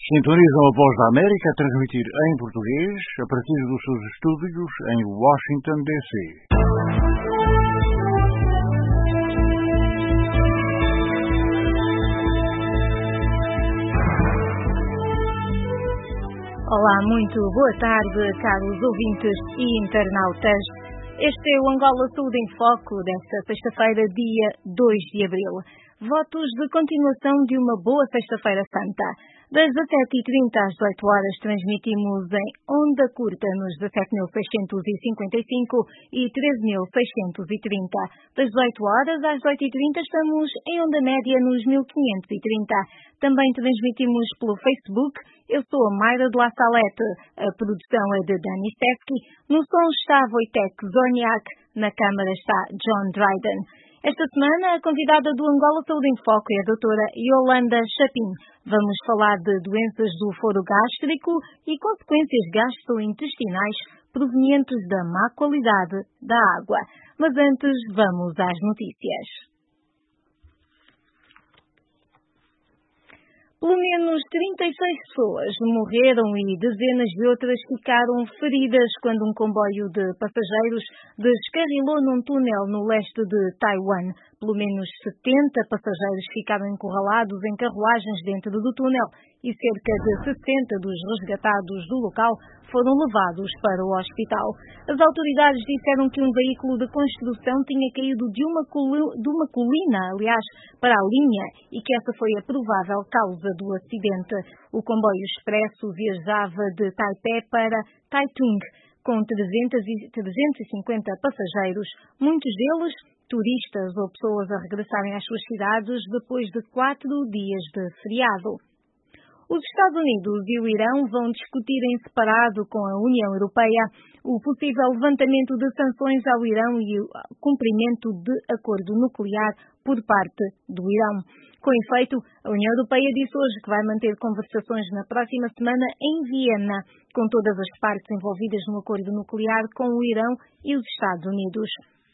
Sintonizam a Voz da América a transmitir em português a partir dos seus estúdios em Washington, D.C. Olá, muito boa tarde, caros ouvintes e internautas. Este é o Angola Saúde em Foco desta sexta-feira, dia 2 de abril. Votos de continuação de uma boa Sexta-feira Santa. Das 17h30 às 18 horas transmitimos em onda curta nos 17.655 e 13.630. Das 18 horas às 18h30 estamos em onda média nos 1530. Também transmitimos pelo Facebook. Eu sou a Mayra de La Salete. A produção é de Dani Stefki. No som está Wojtek Zorniak. Na câmara está John Dryden. Esta semana, a convidada do Angola Saúde em Foco é a doutora Yolanda Chapin. Vamos falar de doenças do foro gástrico e consequências gastrointestinais provenientes da má qualidade da água. Mas antes, vamos às notícias. Pelo menos 36 pessoas morreram e dezenas de outras ficaram feridas quando um comboio de passageiros descarrilou num túnel no leste de Taiwan. Pelo menos 70 passageiros ficaram encurralados em carruagens dentro do túnel e cerca de 60 dos resgatados do local foram levados para o hospital. As autoridades disseram que um veículo de construção tinha caído de uma colina, para a linha, e que essa foi a provável causa do acidente. O comboio expresso viajava de Taipei para Taitung, com 350 passageiros, muitos deles turistas ou pessoas a regressarem às suas cidades depois de 4 dias de feriado. Os Estados Unidos e o Irão vão discutir em separado com a União Europeia o possível levantamento de sanções ao Irão e o cumprimento de acordo nuclear por parte do Irão. Com efeito, a União Europeia disse hoje que vai manter conversações na próxima semana em Viena com todas as partes envolvidas no acordo nuclear com o Irão e os Estados Unidos.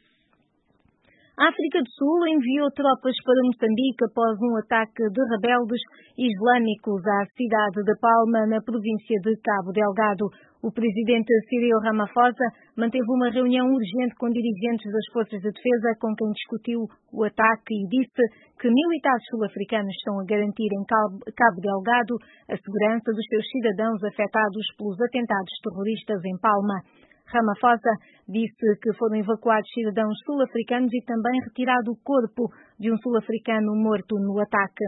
A África do Sul enviou tropas para Moçambique após um ataque de rebeldes islâmicos à cidade de Palma, na província de Cabo Delgado. O presidente Cyril Ramaphosa manteve uma reunião urgente com dirigentes das forças de defesa com quem discutiu o ataque e disse que militares sul-africanos estão a garantir em Cabo Delgado a segurança dos seus cidadãos afetados pelos atentados terroristas em Palma. Ramaphosa disse que foram evacuados cidadãos sul-africanos e também retirado o corpo de um sul-africano morto no ataque.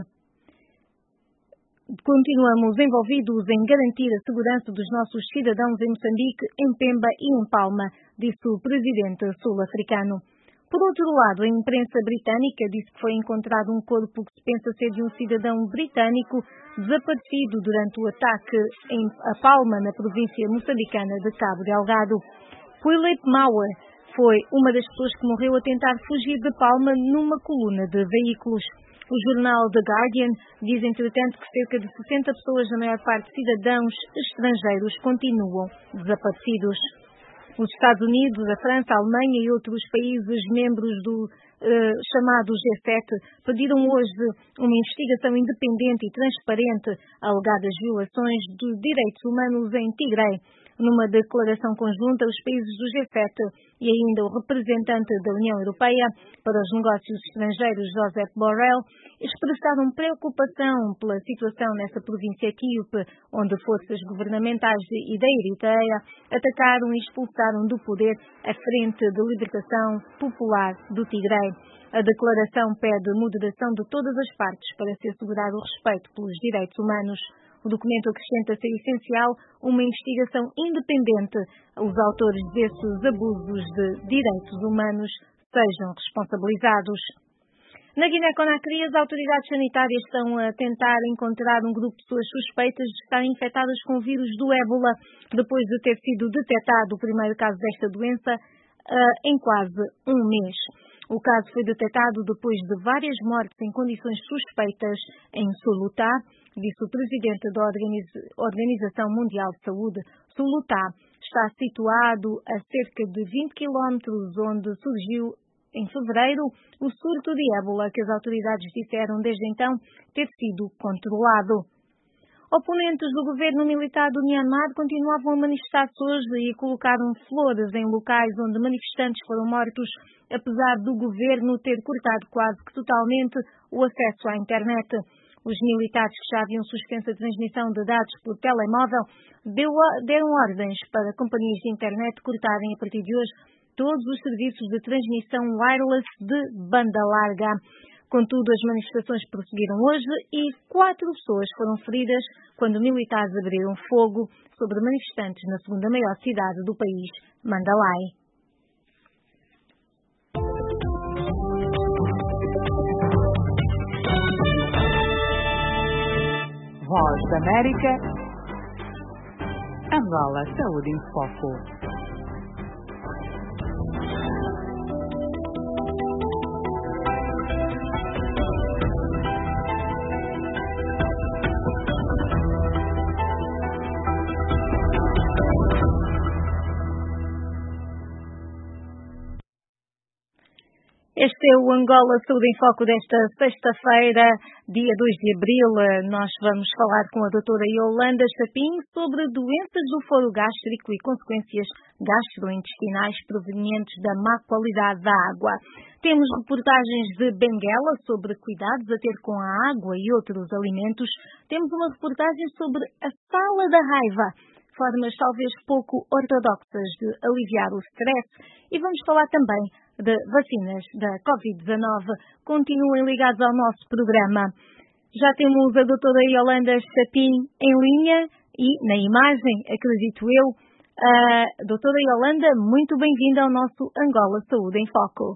Continuamos envolvidos em garantir a segurança dos nossos cidadãos em Moçambique, em Pemba e em Palma, disse o presidente sul-africano. Por outro lado, a imprensa britânica disse que foi encontrado um corpo que se pensa ser de um cidadão britânico desaparecido durante o ataque a Palma, na província moçambicana de Cabo Delgado. Philip Mauer foi uma das pessoas que morreu a tentar fugir de Palma numa coluna de veículos. O jornal The Guardian diz, entretanto, que cerca de 60 pessoas, a maior parte cidadãos estrangeiros, continuam desaparecidos. Os Estados Unidos, a França, a Alemanha e outros países membros do chamado G7 pediram hoje uma investigação independente e transparente a alegadas violações dos direitos humanos em Tigray. Numa declaração conjunta, os países do G7 e ainda o representante da União Europeia para os negócios estrangeiros, Josep Borrell, expressaram preocupação pela situação nessa província etíope, onde forças governamentais e da Eritreia atacaram e expulsaram do poder a Frente de Libertação Popular do Tigray. A declaração pede moderação de todas as partes para se assegurar o respeito pelos direitos humanos. O documento acrescenta ser essencial uma investigação independente. Os autores desses abusos de direitos humanos sejam responsabilizados. Na Guiné-Conakry, as autoridades sanitárias estão a tentar encontrar um grupo de pessoas suspeitas de estarem infectadas com o vírus do ébola, depois de ter sido detectado o primeiro caso desta doença em quase um mês. O caso foi detectado depois de várias mortes em condições suspeitas em Sulutá, disse o presidente da Organização Mundial de Saúde. Sulutá está situado a cerca de 20 quilómetros onde surgiu em fevereiro o surto de ébola que as autoridades disseram desde então ter sido controlado. Oponentes do governo militar do Myanmar continuavam a manifestar-se hoje e colocaram flores em locais onde manifestantes foram mortos, apesar do governo ter cortado quase que totalmente o acesso à internet. Os militares, que já haviam suspenso a transmissão de dados por telemóvel, deram ordens para companhias de internet cortarem a partir de hoje todos os serviços de transmissão wireless de banda larga. Contudo, as manifestações prosseguiram hoje e 4 pessoas foram feridas quando militares abriram fogo sobre manifestantes na segunda maior cidade do país, Mandalay. Voz da América, Angola, Saúde em Foco. Este é o Angola Saúde em Foco desta sexta-feira, dia 2 de abril. Nós vamos falar com a doutora Yolanda Chapim sobre doenças do foro gástrico e consequências gastrointestinais provenientes da má qualidade da água. Temos reportagens de Benguela sobre cuidados a ter com a água e outros alimentos. Temos uma reportagem sobre a sala da raiva, formas talvez pouco ortodoxas de aliviar o stress, e vamos falar também de vacinas da Covid-19. Continuem ligados ao nosso programa. Já temos a doutora Yolanda Chapim em linha e na imagem, acredito eu. Doutora Yolanda, muito bem-vinda ao nosso Angola Saúde em Foco.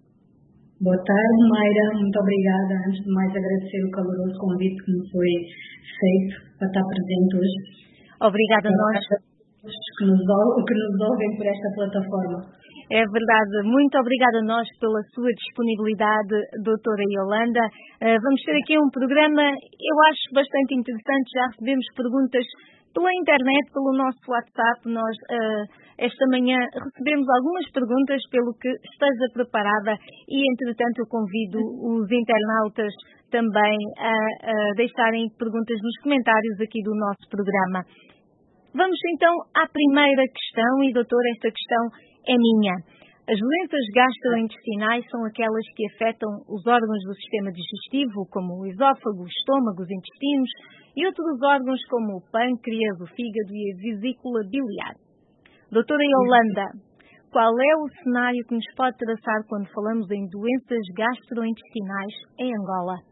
Boa tarde, Mayra. Muito obrigada. Antes de mais, agradecer o caloroso convite que me foi feito para estar presente hoje. Obrigada a nós. Que nos ouvem por esta plataforma. É verdade. Muito obrigada a nós pela sua disponibilidade, doutora Yolanda. Vamos ter aqui um programa, eu acho bastante interessante. Já recebemos perguntas pela internet, pelo nosso WhatsApp. Nós, esta manhã, recebemos algumas perguntas, pelo que esteja preparada e, entretanto, eu convido os internautas também a deixarem perguntas nos comentários aqui do nosso programa. Vamos então à primeira questão, e doutora, esta questão é minha. As doenças gastrointestinais são aquelas que afetam os órgãos do sistema digestivo, como o esófago, o estômago, os intestinos e outros órgãos como o pâncreas, o fígado e a vesícula biliar. Doutora Yolanda, qual é o cenário que nos pode traçar quando falamos em doenças gastrointestinais em Angola?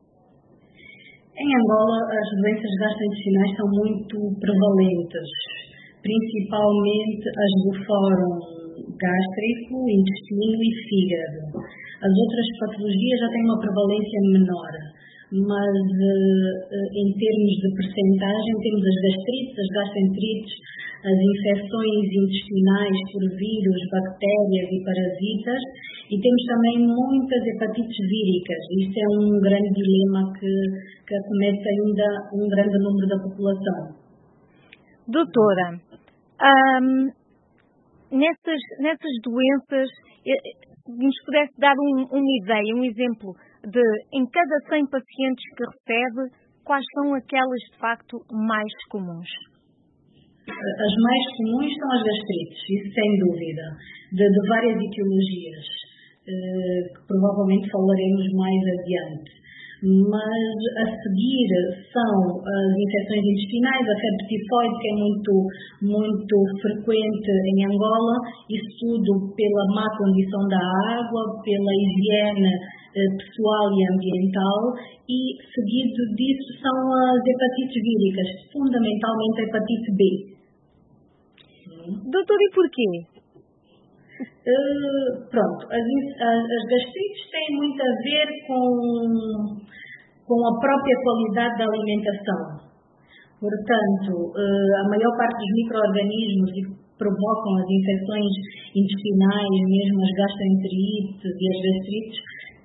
Em Angola, as doenças gastrointestinais são muito prevalentes, principalmente as do fórum gástrico, intestino e fígado. As outras patologias já têm uma prevalência menor, mas em termos de percentagem temos as gastrites, as gastroenterites, as infecções intestinais por vírus, bactérias e parasitas, e temos também muitas hepatites víricas. Isto é um grande dilema que acomete ainda um grande número da população. Doutora, nessas doenças, se nos pudesse dar uma ideia, um exemplo de, em cada 100 pacientes que recebe, quais são aquelas de facto mais comuns? As mais comuns são as gastrites, isso sem dúvida, de várias etiologias, que provavelmente falaremos mais adiante. Mas a seguir são as infecções intestinais, a febre tifoide, que é muito frequente em Angola, isso tudo pela má condição da água, pela higiene pessoal e ambiental, e seguido disso são as hepatites víricas, fundamentalmente a hepatite B. Doutor, e porquê? Pronto, as gastrites têm muito a ver com a própria qualidade da alimentação. Portanto, a maior parte dos micro-organismos que provocam as infecções intestinais, mesmo as gastroenterites e as gastrites,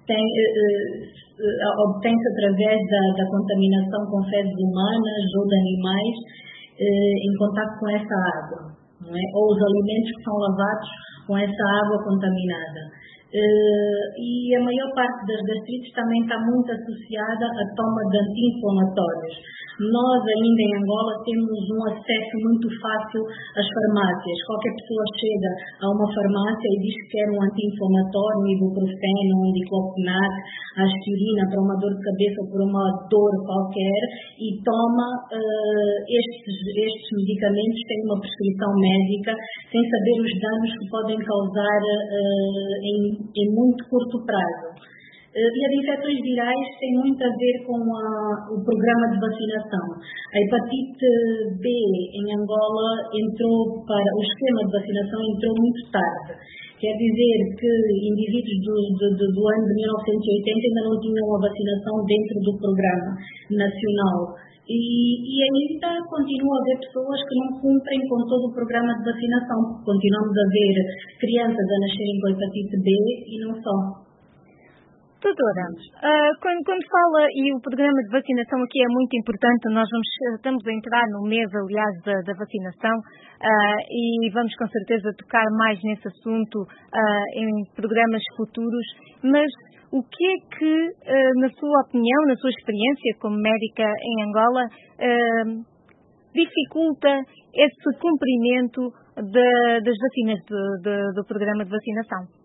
obtém-se através da contaminação com fezes humanas ou de animais em contato com essa água, não é? Ou os alimentos que são lavados com essa água contaminada. E a maior parte das gastrites também está muito associada à toma de anti-inflamatórios. Nós ainda em Angola temos um acesso muito fácil às farmácias. Qualquer pessoa chega a uma farmácia e diz que quer um anti-inflamatório, um ibuprofeno, um diclofenac, aspirina para uma dor de cabeça ou por uma dor qualquer e toma estes medicamentos sem uma prescrição médica, sem saber os danos que podem causar em muito curto prazo. E as infecções virais têm muito a ver com o programa de vacinação. A hepatite B em Angola entrou para o esquema de vacinação entrou muito tarde. Quer dizer que indivíduos do ano de 1980 ainda não tinham a vacinação dentro do programa nacional. E ainda continua a haver pessoas que não cumprem com todo o programa de vacinação. Continuamos a ver crianças a nascerem com hepatite B e não só. Doutora, quando fala, e o programa de vacinação aqui é muito importante, nós estamos a entrar no mês, aliás, da vacinação, e vamos com certeza tocar mais nesse assunto em programas futuros, mas o que é que, na sua opinião, na sua experiência como médica em Angola, dificulta esse cumprimento das vacinas do programa de vacinação?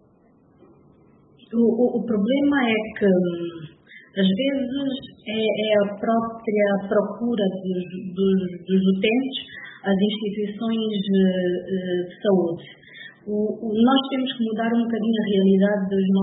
O problema é que, às vezes, é a própria procura dos utentes, as instituições de saúde. Nós temos que mudar um bocadinho a realidade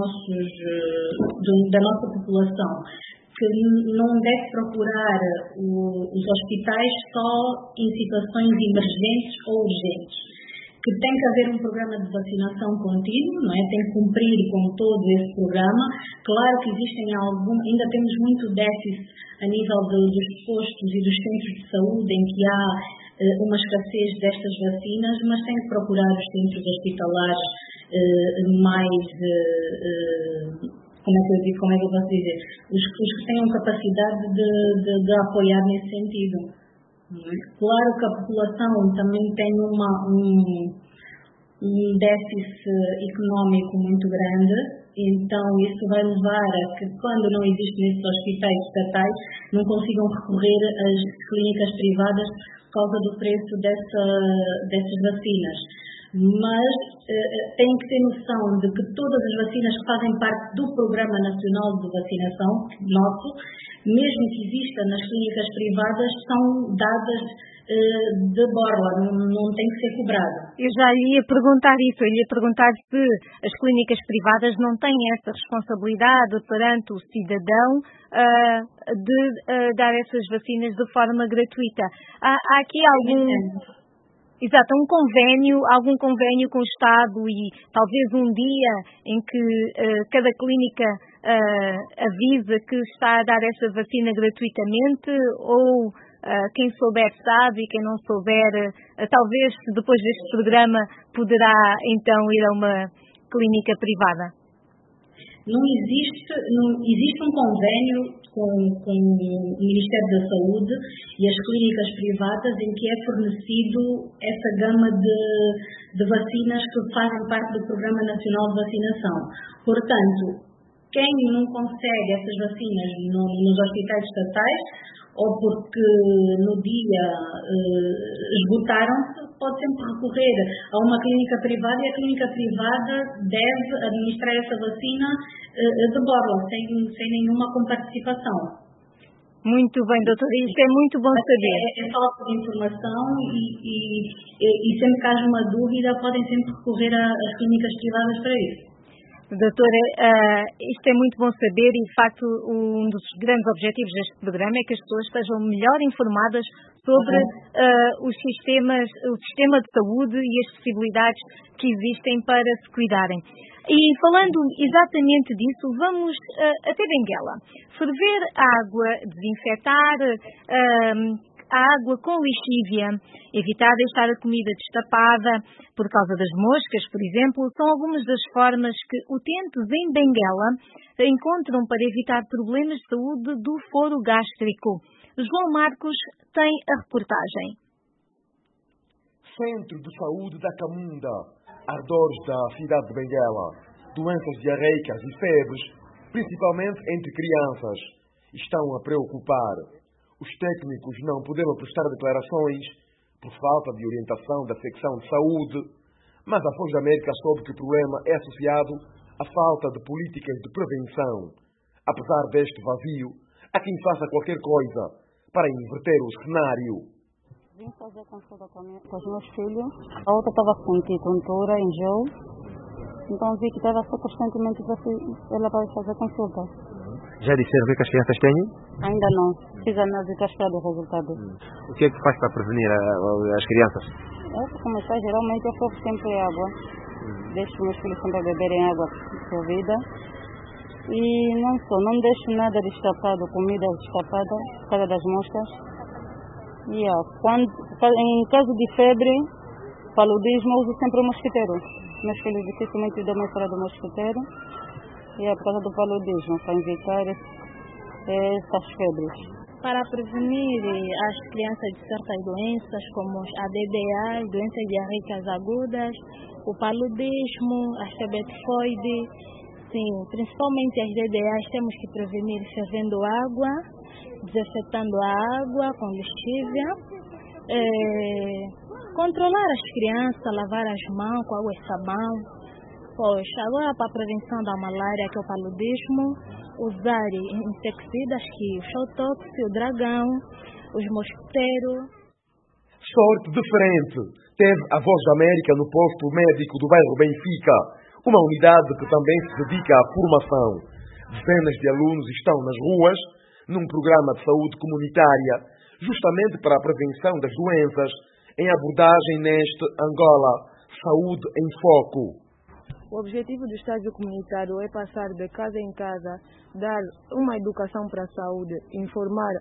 da nossa população, que não deve procurar os hospitais só em situações emergentes ou urgentes. Que tem que haver um programa de vacinação contínuo, não é? Tem que cumprir com todo esse programa. Claro que existem ainda temos muito déficit a nível dos postos e dos centros de saúde em que há uma escassez destas vacinas, mas tem que procurar os centros hospitalares mais, como é que eu posso dizer, os que tenham capacidade de apoiar nesse sentido. Claro que a população também tem um déficit económico muito grande, então isso vai levar a que quando não existem esses hospitais estatais não consigam recorrer às clínicas privadas por causa do preço dessas vacinas. Mas tem que ter noção de que todas as vacinas que fazem parte do Programa Nacional de Vacinação nosso, mesmo que exista nas clínicas privadas, são dadas de borla, não tem que ser cobrado. Eu já lhe ia perguntar isso, eu lhe ia perguntar se as clínicas privadas não têm essa responsabilidade perante o cidadão de dar essas vacinas de forma gratuita. Há aqui Exato, algum convênio com o Estado e talvez um dia em que cada clínica avisa que está a dar essa vacina gratuitamente ou quem souber sabe e quem não souber, talvez depois deste programa poderá então ir a uma clínica privada. Não existe um convênio com o Ministério da Saúde e as clínicas privadas em que é fornecido essa gama de vacinas que fazem parte do Programa Nacional de Vacinação. Portanto, quem não consegue essas vacinas nos hospitais estatais, ou porque no dia esgotaram-se, pode sempre recorrer a uma clínica privada e a clínica privada deve administrar essa vacina de borla, sem nenhuma comparticipação. Muito bem, doutora, isso é muito bom saber. É falta de informação e sempre que haja uma dúvida podem sempre recorrer às clínicas privadas para isso. Doutora, isto é muito bom saber e, de facto, um dos grandes objetivos deste programa é que as pessoas estejam melhor informadas sobre o sistema de saúde e as possibilidades que existem para se cuidarem. E falando exatamente disso, vamos até Benguela. Ferver a água, desinfetar a água com lixívia, evitar deixar a comida destapada por causa das moscas, por exemplo, são algumas das formas que utentes em Benguela encontram para evitar problemas de saúde do foro gástrico. João Marcos tem a reportagem. Centro de Saúde da Camunda, ardores da cidade de Benguela. doenças diarreicas e febres, principalmente entre crianças, estão a preocupar. Os técnicos não puderam prestar declarações por falta de orientação da secção de saúde, mas a Voz da América soube que o problema é associado à falta de políticas de prevenção. Apesar deste vazio, há quem faça qualquer coisa para inverter o cenário. Vim fazer consulta com os meus filhos. A outra estava a sentir tontura, enjoo. Então vi que estava só constantemente ela para fazer consulta. Já disseram o que as crianças têm? Ainda não. Fiz análise e estou a esperar o resultado. O que é que faz para prevenir as crianças? Eu, como está, geralmente eu foco sempre água. Deixo meus filhos sempre a beberem água fervida. E não deixo nada destapado, comida destapada, por causa das moscas. Em caso de febre, paludismo, eu uso sempre o mosquiteiro. Meus filhos dificilmente dormem fora do mosquiteiro. E é por causa do paludismo, para evitar essas febres. Para prevenir as crianças de certas doenças, como a DDA, doenças diarreicas agudas, o paludismo, a febre tifoide, sim, principalmente as DDAs, temos que prevenir fervendo água, desinfetando a água com lexívia, controlar as crianças, lavar as mãos com água e sabão. Pois, agora para a prevenção da malária, que é o paludismo, usar inseticidas, que o Showtox, o dragão, os mosquiteiros. Sorte diferente teve a Voz da América no posto médico do bairro Benfica, uma unidade que também se dedica à formação. Dezenas de alunos estão nas ruas, num programa de saúde comunitária, justamente para a prevenção das doenças, em abordagem neste Angola, Saúde em Foco. O objetivo do estágio comunitário é passar de casa em casa, dar uma educação para a saúde, informar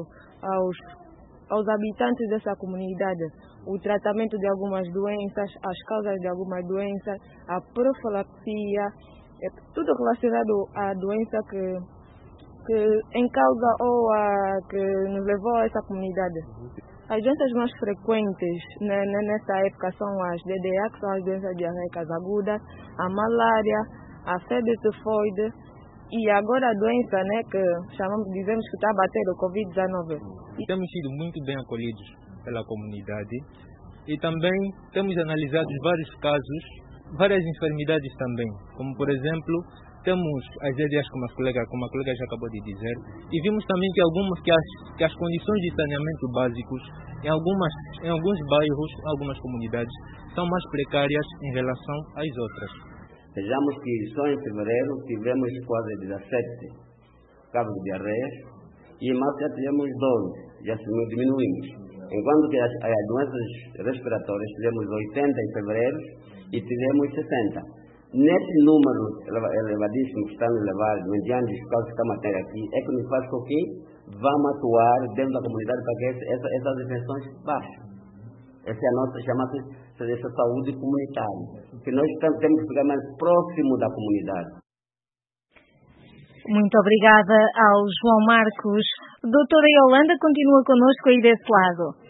aos habitantes dessa comunidade o tratamento de algumas doenças, as causas de algumas doenças, a profilaxia, tudo relacionado à doença que em causa ou que nos levou a essa comunidade. As doenças mais frequentes nessa época são as DDA, que são as doenças diarreicas agudas, a malária, a febre tifoide e agora a doença que dizemos que está a bater, o Covid-19. Temos sido muito bem acolhidos pela comunidade e também temos analisado vários casos, várias enfermidades também, como por exemplo, temos as DDAs, como a colega já acabou de dizer, e vimos também que as condições de saneamento básicos em alguns bairros, algumas comunidades, são mais precárias em relação às outras. Vejamos que só em fevereiro tivemos quase 17 casos de diarreias e em março já tivemos 12, já diminuímos. Enquanto que as doenças respiratórias tivemos 80 em fevereiro e tivemos 60. Nesse número elevadíssimo que está a levar, mediante os casos que estamos a ter aqui, é que nos faz com que vamos atuar dentro da comunidade para que essas infecções baixem. Essa é a nossa chamada saúde comunitária, que nós temos que ficar mais próximo da comunidade. Muito obrigada ao João Marcos. Doutora Yolanda continua connosco aí desse lado.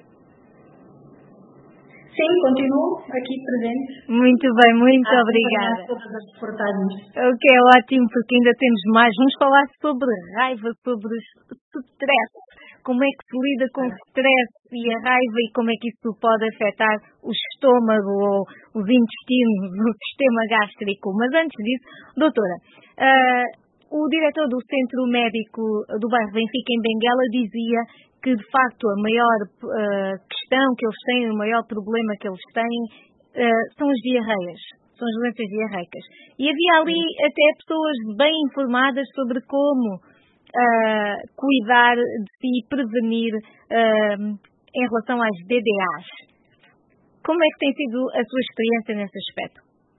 Sim, continuo aqui presente. Muito bem, muito obrigada. Todas as reportagens. O que é ótimo, porque ainda temos mais. Vamos falar sobre raiva, sobre stress. Como é que se lida com o stress e a raiva e como é que isso pode afetar o estômago ou os intestinos, o sistema gástrico. Mas antes disso, doutora, o diretor do Centro Médico do bairro Benfica, em Benguela, dizia que, de facto, a maior questão que eles têm, o maior problema que eles têm, são as diarreias, são as doenças diarreicas. E havia ali até pessoas bem informadas sobre como cuidar de si e prevenir em relação às DDAs. Como é que tem sido a sua experiência nesse aspecto?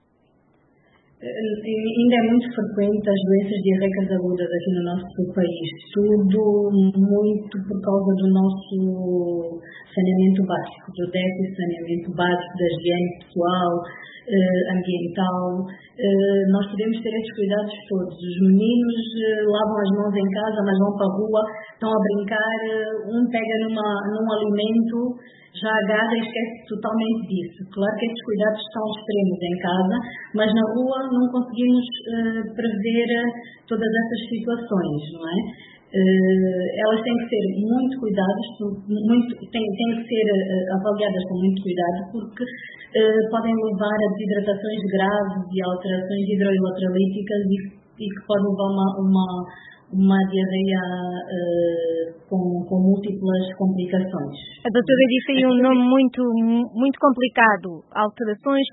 Ainda é muito frequente as doenças diarreicas agudas aqui no nosso país, tudo muito por causa do nosso saneamento básico, do déficit de saneamento básico, da higiene pessoal, ambiental. Nós podemos ter esses cuidados todos. Os meninos lavam as mãos em casa, mas vão para a rua, estão a brincar, um pega num alimento já agarra e esquece totalmente disso. Claro que estes cuidados são extremos em casa, mas na rua não conseguimos prever todas essas situações, não é? Elas têm que ser muito cuidadas, têm que ser avaliadas com muito cuidado, porque podem levar a desidratações graves e alterações hidroeletrolíticas e que podem levar uma diarreia com múltiplas complicações. A doutora disse aí um nome muito complicado, alterações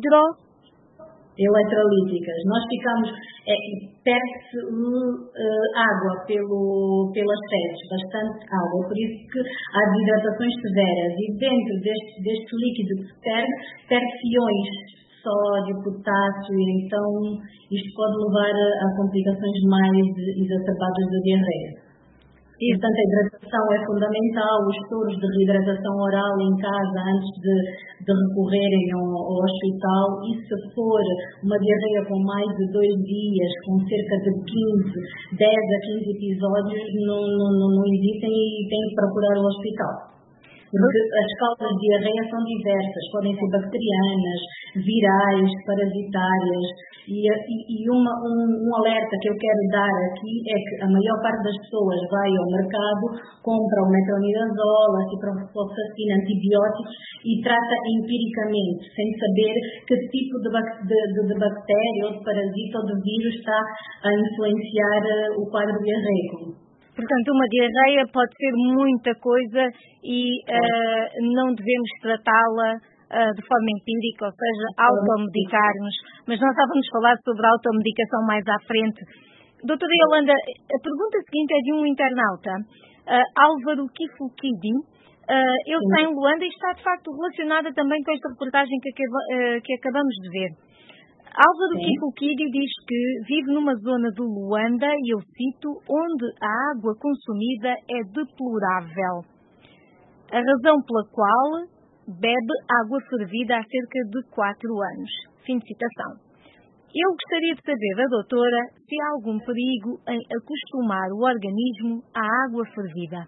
eletrolíticas. Nós ficamos, perde-se água pelas fezes, bastante água, por isso que há desidratações severas e dentro deste líquido que se perde-se iões, sódio, potássio, e então isto pode levar a complicações mais exacerbadas da diarreia. E, portanto, a hidratação é fundamental, os toros de reidratação oral em casa antes de recorrerem ao hospital, e se for uma diarreia com mais de 2 dias, com cerca de 10 a 15 episódios, não hesitem e têm que procurar o hospital. Porque as causas de diarreia são diversas, podem ser bacterianas, virais, parasitárias, e um alerta que eu quero dar aqui é que a maior parte das pessoas vai ao mercado, compra o metronidazol, a ciprofloxacina, antibióticos e trata empiricamente, sem saber que tipo de bactéria ou de parasita ou de vírus está a influenciar o quadro diarreico. Portanto, uma diarreia pode ser muita coisa e não devemos tratá-la de forma empírica, ou seja, automedicar-nos. Mas nós estávamos a falar sobre a automedicação mais à frente. Doutora Yolanda, a pergunta seguinte é de um internauta, Álvaro Kifukidi. Ele está em Luanda e está, de facto, relacionada também com esta reportagem que acabamos de ver. Álvaro Kifukidi diz que vive numa zona de Luanda, e eu cito, onde a água consumida é deplorável. A razão pela qual bebe água fervida há cerca de 4 anos. Fim de citação. Eu gostaria de saber da doutora se há algum perigo em acostumar o organismo à água fervida.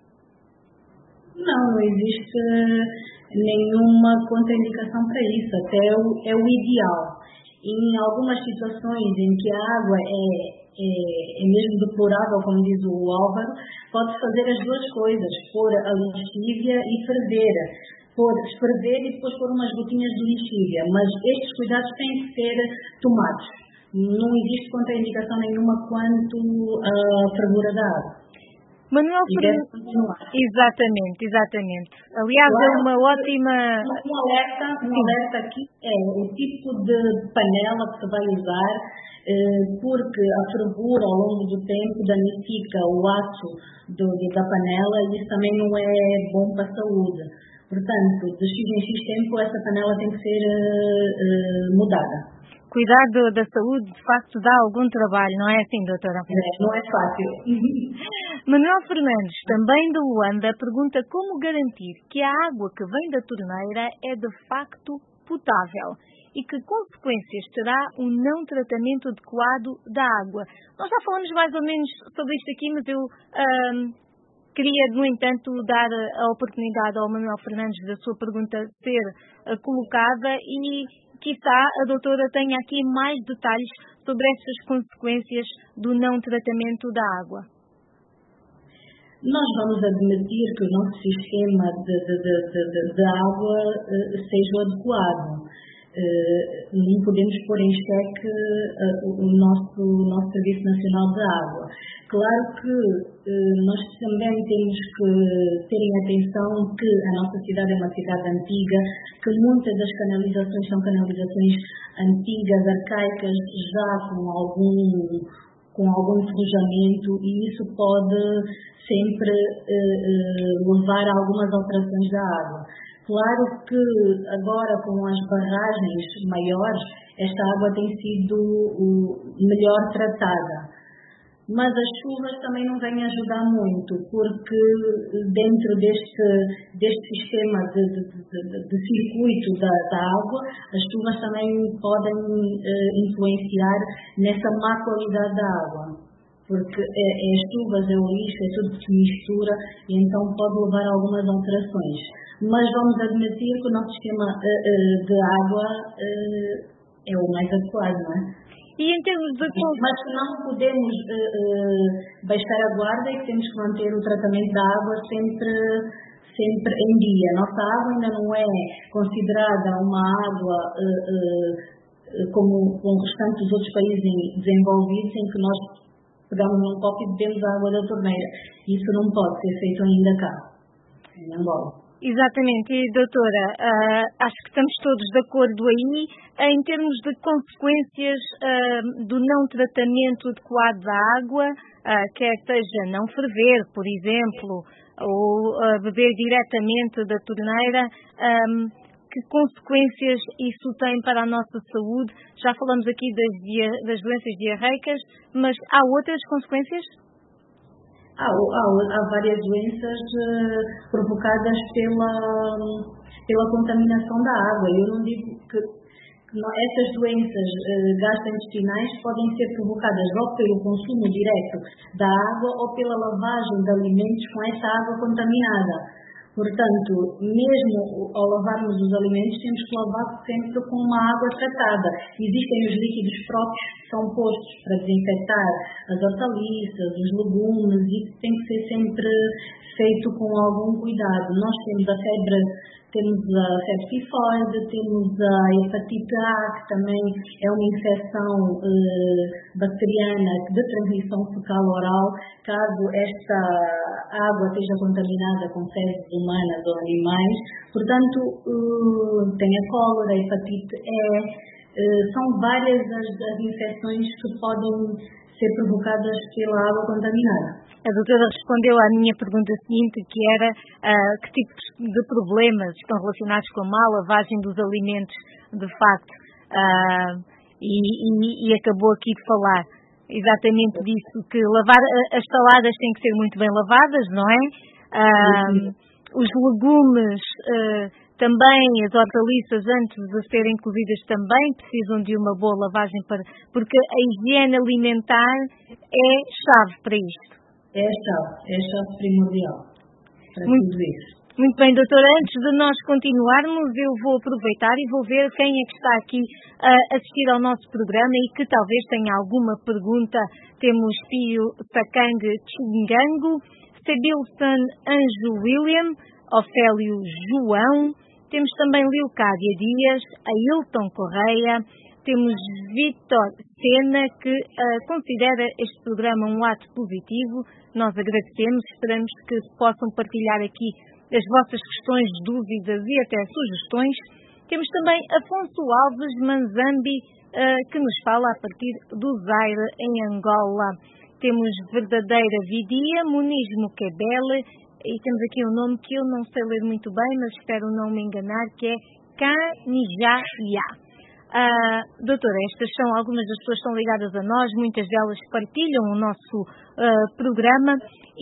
Não existe nenhuma contraindicação para isso, até é o ideal. Em algumas situações em que a água é mesmo deplorável, como diz o Álvaro, pode fazer as duas coisas, pôr a lixívia e ferver. Ferver e depois pôr umas gotinhas de lixívia, mas estes cuidados têm que ser tomados. Não existe contraindicação nenhuma quanto à fervura da água. Manuel Fernandes. Exatamente. Aliás, claro, é uma ótima... Um alerta aqui é o tipo de panela que se vai usar, porque a fervura ao longo do tempo danifica o aço da panela e isso também não é bom para a saúde. Portanto, de X em X tempo, essa panela tem que ser mudada. Cuidar da saúde, de facto, dá algum trabalho, não é assim, doutora? Não é fácil. Manuel Fernandes, também de Luanda, pergunta como garantir que a água que vem da torneira é de facto potável e que consequências terá o não tratamento adequado da água. Nós já falamos mais ou menos sobre isto aqui, mas eu queria, no entanto, dar a oportunidade ao Manuel Fernandes da sua pergunta ser colocada e quizá a doutora tenha aqui mais detalhes sobre estas consequências do não tratamento da água. Nós vamos admitir que o nosso sistema de água seja adequado. Não podemos pôr em xeque o nosso Serviço Nacional de Água. Claro que nós também temos que ter em atenção que a nossa cidade é uma cidade antiga, que muitas das canalizações são canalizações antigas, arcaicas, já com algum enferrujamento, e isso pode sempre levar a algumas alterações da água. Claro que agora com as barragens maiores, esta água tem sido melhor tratada. Mas as chuvas também não vêm ajudar muito, porque dentro deste sistema de circuito da água, as chuvas também podem influenciar nessa má qualidade da água. porque é chuvas, é o lixo, é tudo que se mistura e então pode levar a algumas alterações. Mas vamos admitir que o nosso sistema de água é o mais adequado, não é? E em termos de... Mas não podemos baixar a guarda e que temos que manter o tratamento da água sempre em dia. Nossa água ainda não é considerada uma água como o restante dos outros países desenvolvidos, em que nós pegamos num copo e bebemos a água da torneira. Isso não pode ser feito ainda cá, em Angola. Exatamente, e doutora, acho que estamos todos de acordo aí em termos de consequências do não tratamento adequado da água, quer seja não ferver, por exemplo, ou beber diretamente da torneira. Que consequências isso tem para a nossa saúde? Já falamos aqui das doenças diarreicas, mas há outras consequências? Há várias doenças provocadas pela contaminação da água. Eu não digo que essas doenças gastrointestinais podem ser provocadas ou pelo consumo direto da água ou pela lavagem de alimentos com essa água contaminada. Portanto, mesmo ao lavarmos os alimentos, temos que lavar sempre com uma água tratada. Existem os líquidos próprios que são postos para desinfetar as hortaliças, os legumes, e isso tem que ser sempre feito com algum cuidado. Nós temos a febre tifoide, temos a hepatite A, que também é uma infecção bacteriana de transmissão fecal-oral. Caso esta água esteja contaminada com fezes humanas ou animais, portanto, tem a cólera, a hepatite E, são várias as infecções que podem ser provocadas pela água contaminada. A doutora respondeu à minha pergunta seguinte, que era que tipos de problemas estão relacionados com a má lavagem dos alimentos, de facto, e acabou aqui de falar exatamente disso, que lavar as saladas têm que ser muito bem lavadas, não é? Os legumes também, as hortaliças, antes de serem cozidas, também precisam de uma boa lavagem, porque a higiene alimentar é chave para isto. É chave primordial para tudo isso. Muito bem, doutora, antes de nós continuarmos, eu vou aproveitar e vou ver quem é que está aqui a assistir ao nosso programa e que talvez tenha alguma pergunta. Temos Pio Sakang Chingango, Sebilson Anjo William, Ofélio João, temos também Leocádia Dias, Ailton Correia, temos Vítor Sena, que considera este programa um ato positivo. Nós agradecemos, esperamos que possam partilhar aqui as vossas questões, dúvidas e até sugestões. Temos também Afonso Alves Manzambi, que nos fala a partir do Zaire, em Angola. Temos Verdadeira Vidia, Muniz Muquebele, e temos aqui um nome que eu não sei ler muito bem, mas espero não me enganar, que é Canijaya. Doutora, estas são algumas das pessoas que estão ligadas a nós, muitas delas partilham o nosso programa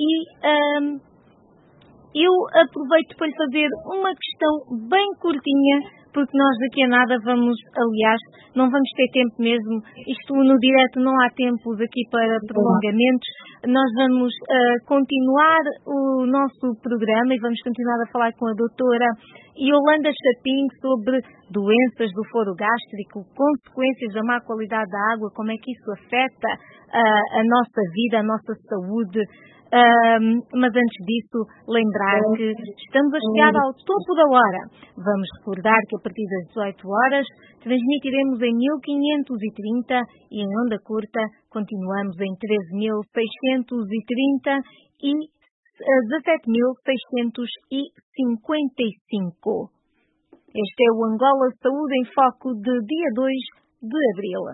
e eu aproveito para lhe fazer uma questão bem curtinha, porque nós daqui a nada vamos, aliás, não vamos ter tempo mesmo, isto no direto não há tempos aqui para prolongamentos, nós vamos continuar o nosso programa e vamos continuar a falar com a doutora Yolanda Chapim sobre doenças do foro gástrico, consequências da má qualidade da água, como é que isso afeta a nossa vida, a nossa saúde. Mas antes disso, lembrar que estamos a chegar ao topo da hora. Vamos recordar que a partir das 18 horas transmitiremos em 1530 e em onda curta continuamos em 13.630 e 17.655. Este é o Angola Saúde em Foco de dia 2 de abril.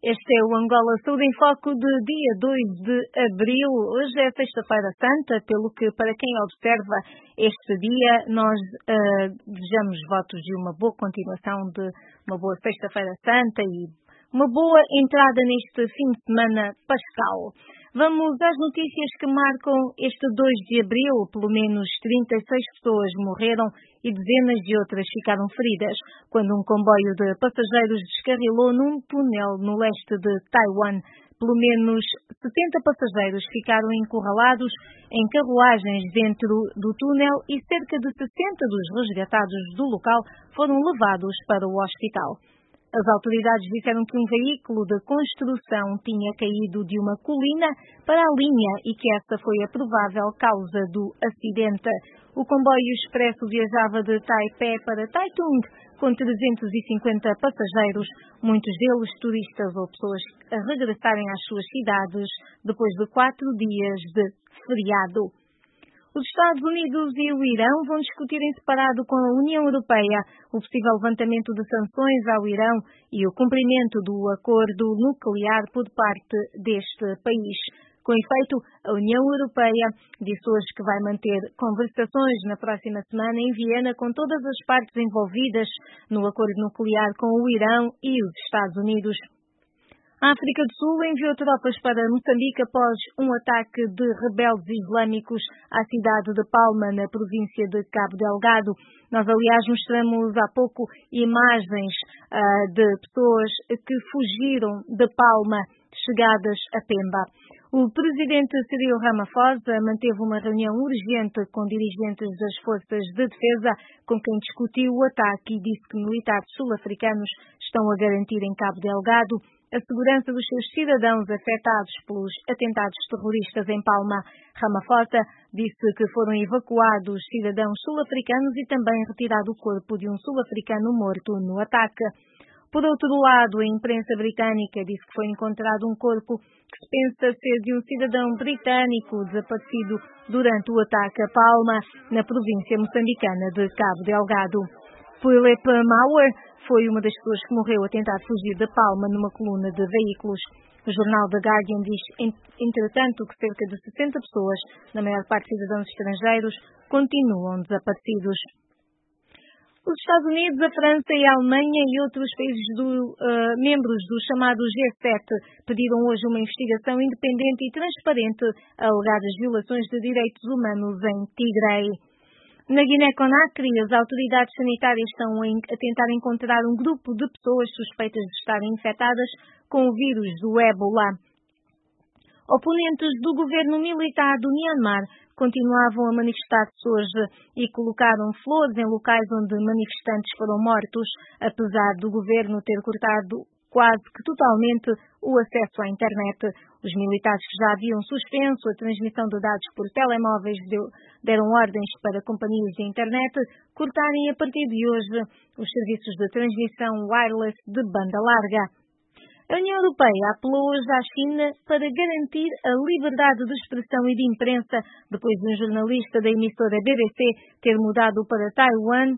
Este é o Angola Saúde em Foco de dia 2 de abril. Hoje é Sexta-feira Santa, pelo que, para quem observa este dia, nós desejamos votos de uma boa continuação de uma boa Sexta-feira Santa e uma boa entrada neste fim de semana pascal. Vamos às notícias que marcam este 2 de abril. Pelo menos 36 pessoas morreram e dezenas de outras ficaram feridas quando um comboio de passageiros descarrilou num túnel no leste de Taiwan. Pelo menos 70 passageiros ficaram encurralados em carruagens dentro do túnel e cerca de 60 dos resgatados do local foram levados para o hospital. As autoridades disseram que um veículo de construção tinha caído de uma colina para a linha e que essa foi a provável causa do acidente. O comboio expresso viajava de Taipei para Taitung com 350 passageiros, muitos deles turistas ou pessoas a regressarem às suas cidades depois de 4 dias de feriado. Os Estados Unidos e o Irão vão discutir em separado com a União Europeia o possível levantamento de sanções ao Irão e o cumprimento do acordo nuclear por parte deste país. Com efeito, a União Europeia disse hoje que vai manter conversações na próxima semana em Viena com todas as partes envolvidas no acordo nuclear com o Irão e os Estados Unidos. A África do Sul enviou tropas para Moçambique após um ataque de rebeldes islâmicos à cidade de Palma, na província de Cabo Delgado. Nós, aliás, mostramos há pouco imagens de pessoas que fugiram de Palma, chegadas a Pemba. O presidente Cyril Ramaphosa manteve uma reunião urgente com dirigentes das forças de defesa, com quem discutiu o ataque e disse que militares sul-africanos estão a garantir em Cabo Delgado a segurança dos seus cidadãos afetados pelos atentados terroristas em Palma. Ramaphosa disse que foram evacuados cidadãos sul-africanos e também retirado o corpo de um sul-africano morto no ataque. Por outro lado, a imprensa britânica disse que foi encontrado um corpo que se pensa ser de um cidadão britânico desaparecido durante o ataque a Palma, na província moçambicana de Cabo Delgado. Philip Mauer foi uma das pessoas que morreu a tentar fugir de Palma numa coluna de veículos. O jornal The Guardian diz, entretanto, que cerca de 60 pessoas, na maior parte cidadãos estrangeiros, continuam desaparecidos. Os Estados Unidos, a França e a Alemanha e outros países membros do chamado G7 pediram hoje uma investigação independente e transparente a alegadas violações de direitos humanos em Tigray. Na Guiné-Conakry, as autoridades sanitárias estão a tentar encontrar um grupo de pessoas suspeitas de estarem infectadas com o vírus do ébola. Oponentes do governo militar do Myanmar continuavam a manifestar-se hoje e colocaram flores em locais onde manifestantes foram mortos, apesar do governo ter cortado quase que totalmente o acesso à internet. Os militares que já haviam suspenso a transmissão de dados por telemóveis deram ordens para companhias de internet cortarem a partir de hoje os serviços de transmissão wireless de banda larga. A União Europeia apelou hoje à China para garantir a liberdade de expressão e de imprensa depois de um jornalista da emissora BBC ter mudado para Taiwan,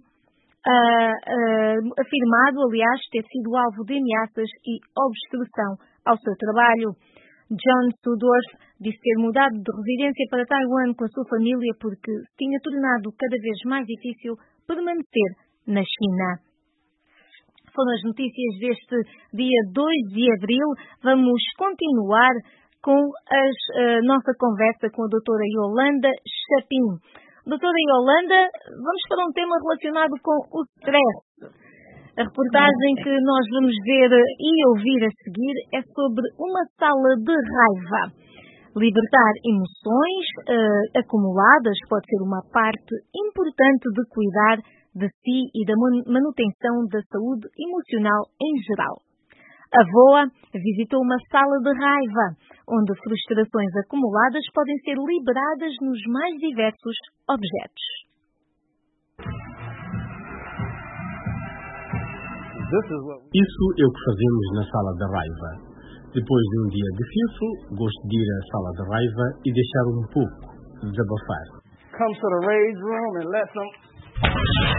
afirmado, aliás, ter sido alvo de ameaças e obstrução ao seu trabalho. John Sudorf disse ter mudado de residência para Taiwan com a sua família porque se tinha tornado cada vez mais difícil permanecer na China. Foram as notícias deste dia 2 de abril. Vamos continuar com a nossa conversa com a doutora Yolanda Chapim. Doutora Yolanda, vamos para um tema relacionado com o stress. A reportagem que nós vamos ver e ouvir a seguir é sobre uma sala de raiva. Libertar emoções acumuladas pode ser uma parte importante de cuidar de si e da manutenção da saúde emocional em geral. A VOA visitou uma sala de raiva, onde frustrações acumuladas podem ser liberadas nos mais diversos objetos. Isso é o que fazemos na sala de raiva. Depois de um dia difícil, gosto de ir à sala de raiva e deixar um pouco desabafar. Come to the rage room and let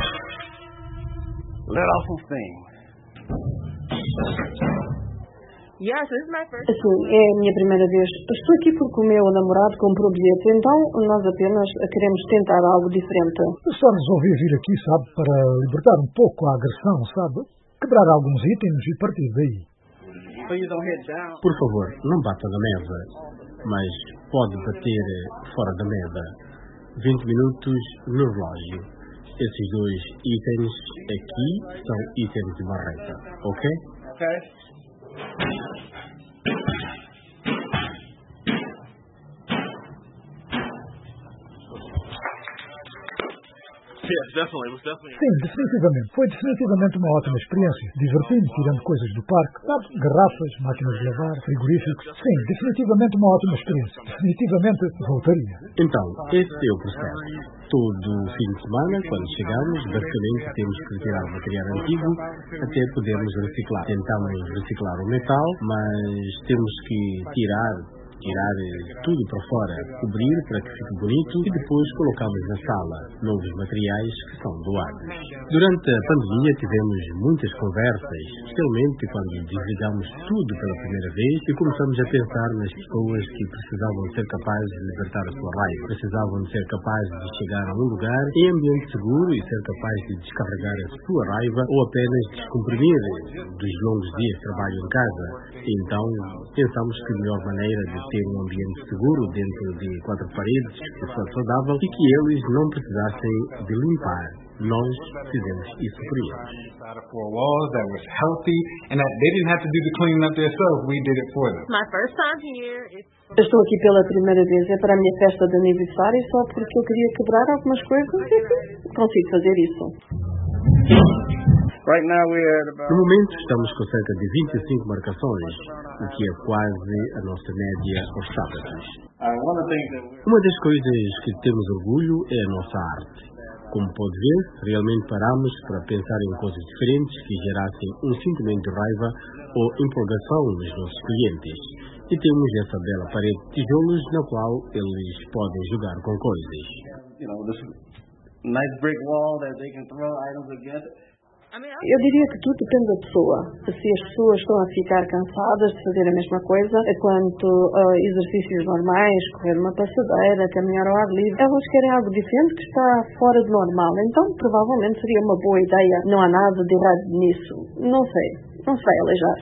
off some steam. Sim, é a minha primeira vez. Estou aqui porque o meu namorado comprou bilhete, então nós apenas queremos tentar algo diferente. Eu só resolvi vir aqui, sabe, para libertar um pouco a agressão, sabe? Quebrar alguns itens e partir daí. Por favor, não bata na mesa, mas pode bater fora da mesa. 20 minutos no relógio. Esses 2 itens aqui são itens de marreta, ok? Sim, definitivamente. Foi definitivamente uma ótima experiência. Diverti-me tirando coisas do parque, sabe? Garrafas, máquinas de lavar, frigoríficos. Sim, definitivamente uma ótima experiência. Definitivamente voltaria. Então, esse é o processo. Todo fim de semana, quando chegamos, basicamente temos que retirar o material antigo até podermos reciclar. Tentamos reciclar o metal, mas temos que tirar tudo para fora, cobrir para que fique bonito e depois colocamos na sala novos materiais que são doados. Durante a pandemia tivemos muitas conversas, especialmente quando desligamos tudo pela primeira vez e começamos a pensar nas pessoas que precisavam ser capazes de libertar a sua raiva, precisavam de ser capazes de chegar a um lugar em ambiente seguro e ser capazes de descarregar a sua raiva ou apenas descomprimir dos longos dias de trabalho em casa. E então pensamos que a melhor maneira de ter um ambiente seguro dentro de 4 paredes, que fosse saudável e que eles não precisassem de limpar. Nós fizemos isso por eles. Estou aqui pela primeira vez, é para a minha festa de aniversário, só porque eu queria quebrar algumas coisas e consigo fazer isso. No momento estamos com cerca de 25 marcações, o que é quase a nossa média aos sábados. Uma das coisas que temos orgulho é a nossa arte. Como pode ver, realmente paramos para pensar em coisas diferentes que gerassem um sentimento de raiva ou empolgação nos nossos clientes. E temos essa bela parede de tijolos na qual eles podem jogar com coisas. Eu diria que tudo depende da pessoa. Se as pessoas estão a ficar cansadas de fazer a mesma coisa, quanto a exercícios normais, correr uma passadeira, caminhar ao ar livre, elas querem algo diferente que está fora do normal. Então, provavelmente seria uma boa ideia. Não há nada de errado nisso. Não sei, Alejar.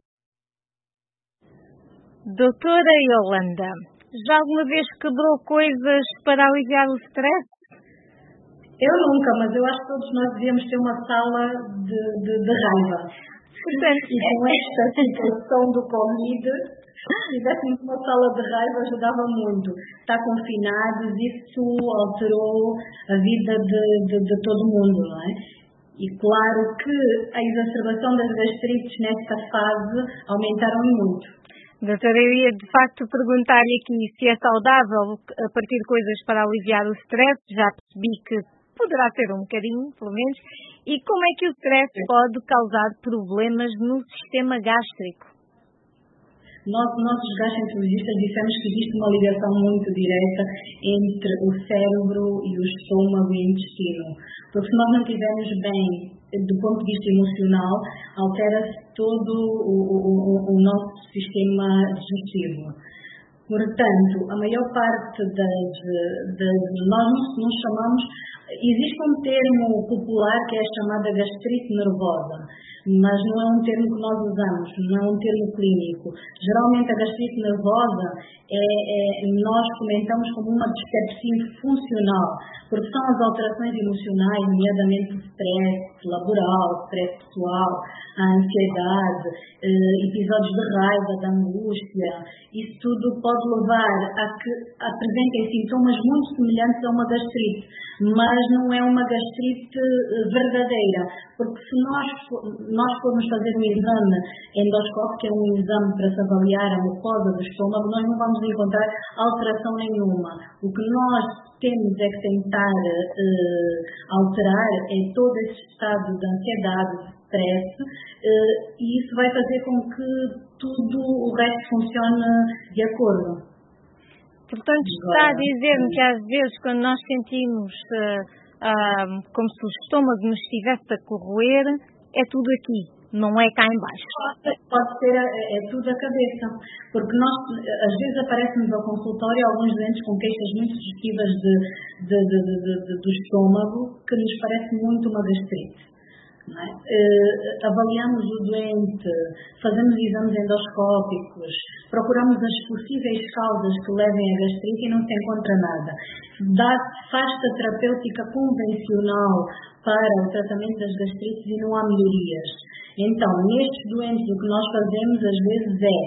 Doutora Yolanda, já alguma vez quebrou coisas para aliviar o stress? Eu nunca, mas eu acho que todos nós devíamos ter uma sala de raiva. Portanto, e com esta situação do Covid, se tivéssemos uma sala de raiva ajudava muito. Está confinados, isso alterou a vida de todo mundo, não é? E claro que a exacerbação das gastrites nesta fase aumentaram muito. Doutora, eu ia de facto perguntar-lhe aqui se é saudável partir coisas para aliviar o stress. Já percebi que poderá ser um bocadinho, pelo menos. E como é que o stress pode causar problemas no sistema gástrico? Nós gastroenterologistas dissemos que existe uma ligação muito direta entre o cérebro e o estômago e o intestino. Porque se nós não estivermos bem do ponto de vista emocional, altera-se todo o nosso sistema digestivo. Portanto, a maior parte nós não chamamos. Existe um termo popular que é chamada gastrite nervosa, mas não é um termo que nós usamos, não é um termo clínico. Geralmente a gastrite nervosa nós comentamos como uma dispepsia funcional, porque são as alterações emocionais, nomeadamente o stress laboral, o stress pessoal, a ansiedade, episódios de raiva, de angústia. Isso tudo pode levar a que apresentem sintomas muito semelhantes a uma gastrite, mas não é uma gastrite verdadeira, porque se nós formos fazer um exame endoscópico, que é um exame para se avaliar a mucosa do estômago, nós não vamos encontrar alteração nenhuma. O que nós temos é que tentar alterar todo esse estado de ansiedade, de stress, e isso vai fazer com que tudo o resto funcione de acordo. Portanto, está a dizer-me que às vezes quando nós sentimos como se o estômago nos estivesse a corroer, é tudo aqui. não é cá em baixo. Pode ser tudo a cabeça, porque nós, às vezes aparecem-nos ao consultório alguns doentes com queixas muito sugestivas do estômago, que nos parece muito uma gastrite. Não é? Avaliamos o doente, fazemos exames endoscópicos, procuramos as possíveis causas que levem a gastrite e não se encontra nada. Faz-se a terapêutica convencional para o tratamento das gastrites e não há melhorias. Então, nestes doentes, o que nós fazemos às vezes é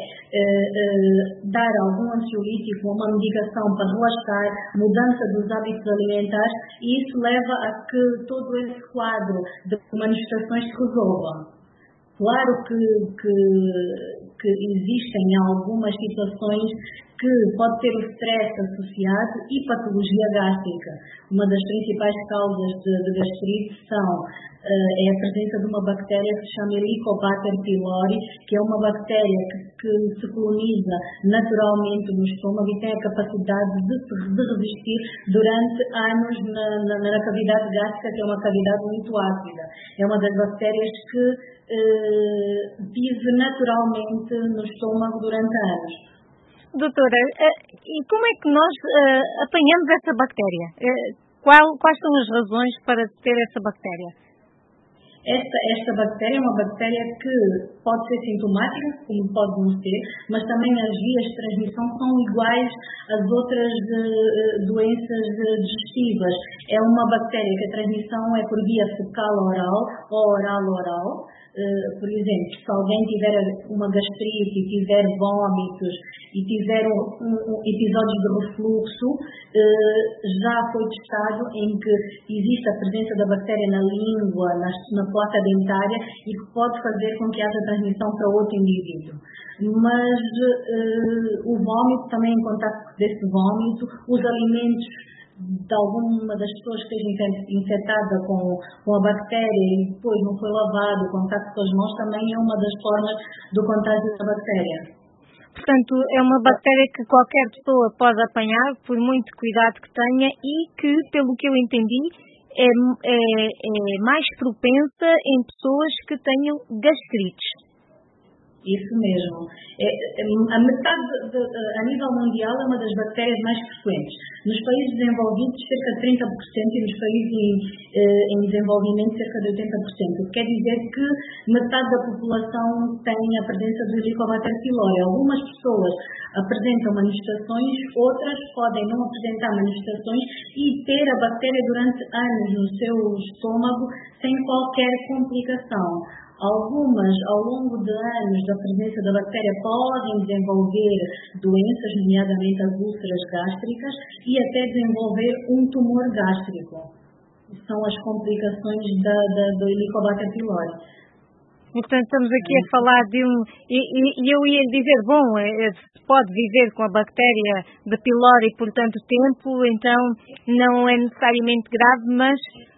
dar algum ansiolítico, uma medicação para relaxar, mudança dos hábitos alimentares, e isso leva a que todo esse quadro de manifestações se resolva. Claro que existem algumas situações que pode ter o stress associado e patologia gástrica. Uma das principais causas de gastrite é a presença de uma bactéria que se chama Helicobacter pylori, que é uma bactéria que se coloniza naturalmente no estômago e tem a capacidade de resistir durante anos na cavidade gástrica, que é uma cavidade muito ácida. É uma das bactérias que vive naturalmente no estômago durante anos. Doutora, e como é que nós apanhamos essa bactéria? Quais são as razões para ter essa bactéria? Esta bactéria é uma bactéria que pode ser sintomática, como pode não ser, mas também as vias de transmissão são iguais às outras doenças digestivas. É uma bactéria que a transmissão é por via fecal-oral ou oral-oral. Por exemplo, se alguém tiver uma gastrite e tiver vômitos e tiver episódios de refluxo, já foi testado em que existe a presença da bactéria na língua, na placa dentária, e que pode fazer com que haja transmissão para outro indivíduo. Mas o vômito, também em contato desse vômito, os alimentos de alguma das pessoas que esteja infectada com a bactéria e depois não foi lavado, o contato com as mãos também é uma das formas do contágio da bactéria. Portanto, é uma bactéria que qualquer pessoa pode apanhar, por muito cuidado que tenha, e que, pelo que eu entendi, é mais propensa em pessoas que tenham gastrites. Isso mesmo. A metade, a nível mundial, é uma das bactérias mais frequentes. Nos países desenvolvidos, cerca de 30%, e nos países em desenvolvimento, cerca de 80%. O que quer dizer que metade da população tem a presença do Helicobacter pylori. Algumas pessoas apresentam manifestações, outras podem não apresentar manifestações e ter a bactéria durante anos no seu estômago sem qualquer complicação. Algumas, ao longo de anos da presença da bactéria, podem desenvolver doenças, nomeadamente as úlceras gástricas, e até desenvolver um tumor gástrico. São as complicações do Helicobacter pylori. Portanto, estamos aqui a falar de e eu ia dizer, se pode viver com a bactéria de pylori por tanto tempo, então não é necessariamente grave, mas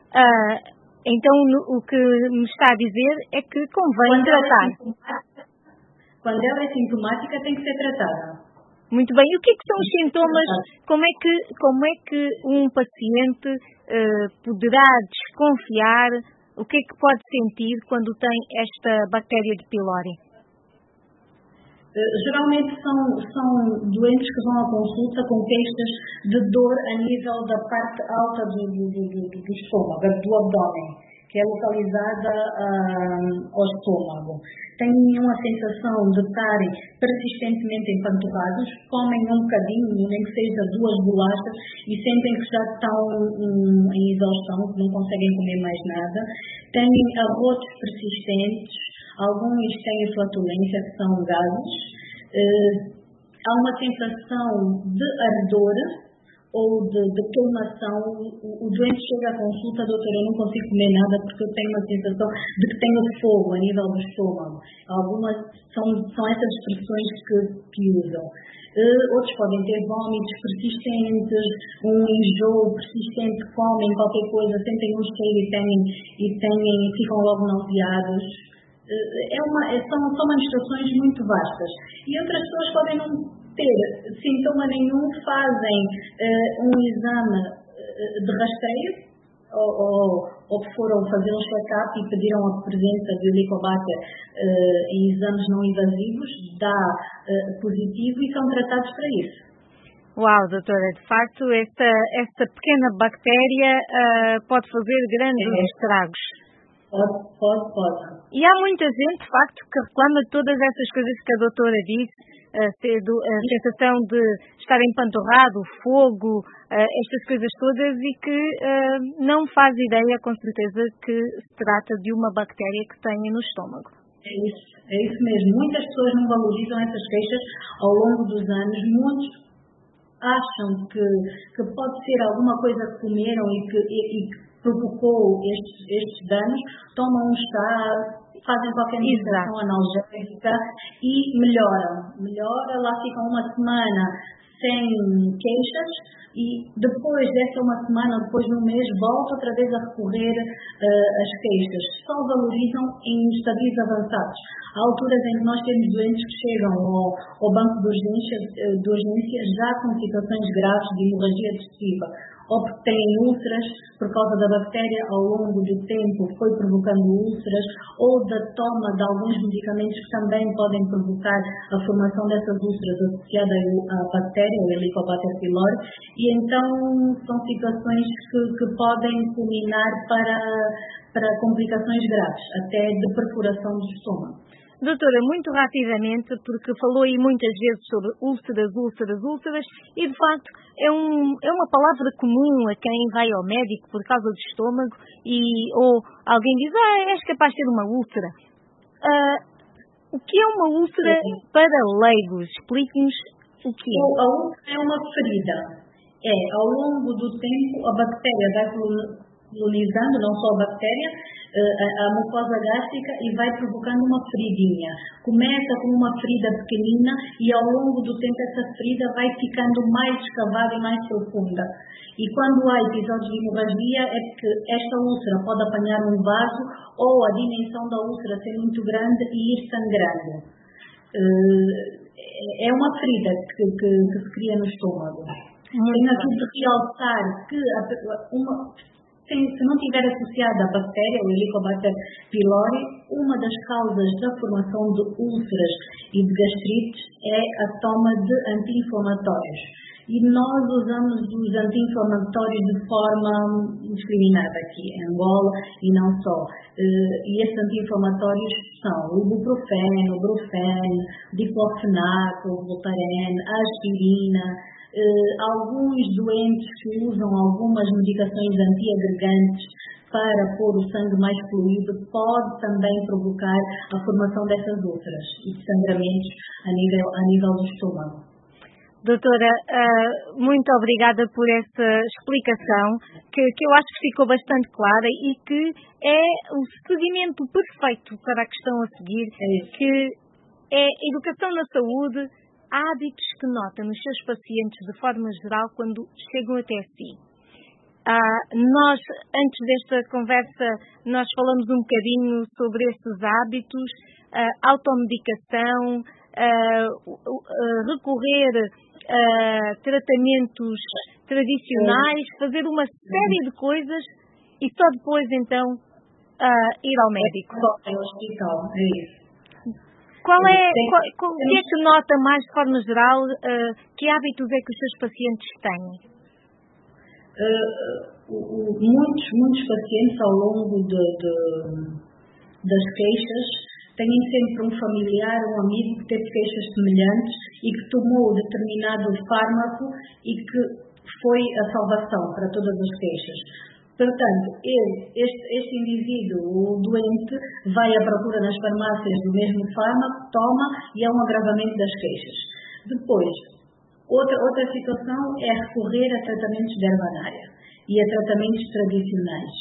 então o que me está a dizer é que convém tratar. Quando ela é sintomática, tem que ser tratada. Muito bem. E o que é que são os sintomas? Como é que um paciente poderá desconfiar? O que é que pode sentir quando tem esta bactéria de pylori? Geralmente são doentes que vão à consulta com queixas de dor a nível da parte alta do estômago, do abdômen, que é localizada ao estômago. Têm uma sensação de estarem persistentemente empanturrados, comem um bocadinho, nem que seja 2 bolachas, e sentem que já estão em exaustão, que não conseguem comer mais nada. Têm arrotos persistentes, alguns têm flatulência, que são gases. Há uma sensação de ardor ou de queimação. O doente chega à consulta: doutor, eu não consigo comer nada porque eu tenho uma sensação de que tenho fogo a nível do estômago. Algumas são essas expressões que usam. Outros podem ter vômitos persistentes, um enjoo persistente, comem qualquer coisa, sentem um cheiro e ficam logo nauseados. São manifestações muito vastas. E outras pessoas podem não ter sintoma nenhum, fazem um exame de rastreio ou ou que foram fazer um check-up e pediram a presença de Helicobacter em exames não invasivos, dá positivo e são tratados para isso. Uau, doutora, de facto, esta pequena bactéria pode fazer grandes estragos. Pode. E há muita gente, de facto, que reclama todas essas coisas que a doutora disse, a sensação de estar empanturrado, o fogo, estas coisas todas, e que não faz ideia, com certeza, que se trata de uma bactéria que tenha no estômago. É isso mesmo. Muitas pessoas não valorizam essas queixas ao longo dos anos. Muitos acham que pode ser alguma coisa que comeram e que provocou estes danos, tomam um chá, fazem qualquer medicação analgésica e melhora, lá ficam uma semana sem queixas e depois dessa uma semana, depois de um mês, volta outra vez a recorrer às queixas. Só valorizam em estadios avançados. Há alturas em que nós temos doentes que chegam ao banco de urgência já com situações graves de hemorragia digestiva, ou porque têm úlceras por causa da bactéria ao longo do tempo foi provocando úlceras, ou da toma de alguns medicamentos que também podem provocar a formação dessas úlceras associadas à bactéria, o Helicobacter pylori, e então são situações que podem culminar para complicações graves, até de perfuração do estômago. Doutora, muito rapidamente, porque falou aí muitas vezes sobre úlceras, e de facto é uma palavra comum a quem vai ao médico por causa do estômago, ou alguém diz, és capaz de ter uma úlcera. O que é uma úlcera para leigos? Explique-nos o que é. A úlcera é uma ferida. Ao longo do tempo, a bactéria vai colonizando, não só a bactéria, a mucosa gástrica e vai provocando uma feridinha. Começa com uma ferida pequenina e ao longo do tempo essa ferida vai ficando mais escavada e mais profunda. E quando há episódios de hemorragia é porque esta úlcera pode apanhar um vaso ou a dimensão da úlcera ser muito grande e ir sangrando. É uma ferida que se cria no estômago. Tenho aqui de realçar que se não estiver associada à bactéria, o Helicobacter pylori, uma das causas da formação de úlceras e de gastrites é a toma de anti-inflamatórios. E nós usamos os anti-inflamatórios de forma indiscriminada aqui em Angola e não só. E esses anti-inflamatórios são o ibuprofeno, o brufeno, o diclofenac, o voltaren, a aspirina. Alguns doentes que usam algumas medicações antiagregantes para pôr o sangue mais fluido pode também provocar a formação dessas úlceras e de sangramentos a nível do estômago. Doutora, muito obrigada por essa explicação que eu acho que ficou bastante clara e que é o seguimento perfeito para a questão a seguir, que é educação na saúde, hábitos que nota nos seus pacientes de forma geral quando chegam até si. Nós, antes desta conversa, nós falamos um bocadinho sobre estes hábitos, automedicação, recorrer a tratamentos tradicionais, fazer uma série de coisas e só depois então ir ao médico. Ao hospital, é isso. O que é que nota mais de forma geral, que hábitos é que os seus pacientes têm? Muitos pacientes ao longo das queixas têm sempre um familiar, um amigo que teve queixas semelhantes e que tomou determinado fármaco e que foi a salvação para todas as queixas. Portanto, este indivíduo, o doente, vai à procura nas farmácias do mesmo fármaco, toma e é um agravamento das queixas. Depois, outra situação é recorrer a tratamentos de herbanária e a tratamentos tradicionais.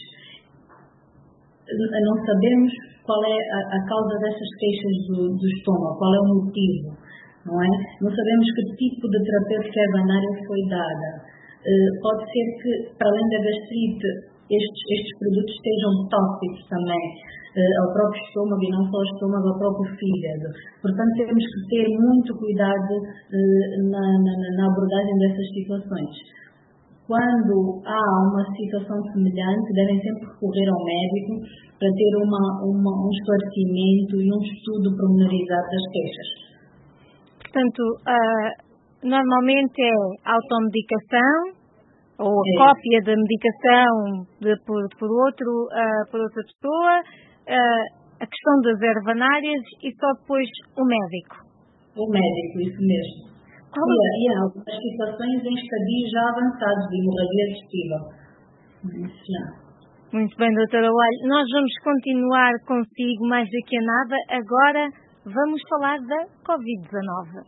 Não sabemos qual é a causa dessas queixas do estômago, qual é o motivo, não é? Não sabemos que tipo de terapêutica herbanária foi dada. Pode ser que, para além da gastrite, estes produtos estejam tóxicos também ao próprio estômago e não só ao estômago, ao próprio fígado. Portanto, temos que ter muito cuidado na abordagem dessas situações. quando há uma situação semelhante, devem sempre recorrer ao médico para ter um esclarecimento e um estudo pormenorizado das queixas. Portanto, normalmente é automedicação ou a cópia da medicação por outra pessoa, a questão das ervanárias e só depois o médico. O médico, isso mesmo. E há algumas situações em estadios já avançados de hemorragia digestiva. Muito bem, doutora Oalho. Nós vamos continuar consigo mais daqui a nada. Agora vamos falar da Covid-19.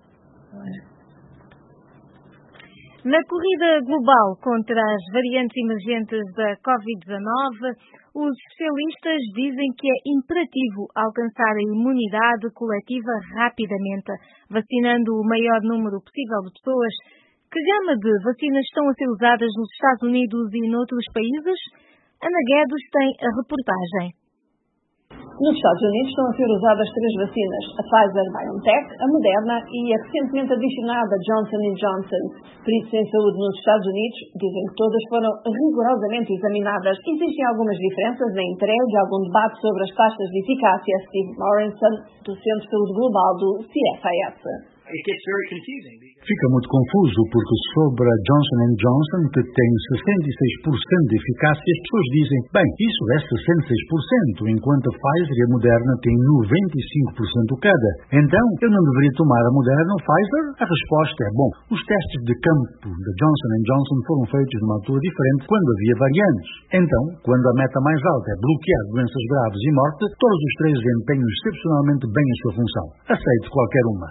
Na corrida global contra as variantes emergentes da Covid-19, os especialistas dizem que é imperativo alcançar a imunidade coletiva rapidamente, vacinando o maior número possível de pessoas. Que gama de vacinas estão a ser usadas nos Estados Unidos e noutros países? Ana Guedes tem a reportagem. Nos Estados Unidos estão a ser usadas 3 vacinas, a Pfizer-BioNTech, a Moderna e a recentemente adicionada Johnson & Johnson. Peritos em saúde nos Estados Unidos dizem que todas foram rigorosamente examinadas. Existem algumas diferenças na entrega e algum debate sobre as taxas de eficácia. Steve Lawrenson, do Centro de Saúde Global do CFAS. Fica muito confuso porque sobre a Johnson & Johnson, que tem 66% de eficácia, as pessoas dizem, bem, isso é 66%, enquanto a Pfizer e a Moderna têm 95% cada. Então, eu não deveria tomar a Moderna ou Pfizer? A resposta é, bom, os testes de campo da Johnson & Johnson foram feitos numa altura diferente quando havia variantes. Então, quando a meta mais alta é bloquear doenças graves e morte, todos os 3 desempenham excepcionalmente bem a sua função. Aceite qualquer uma.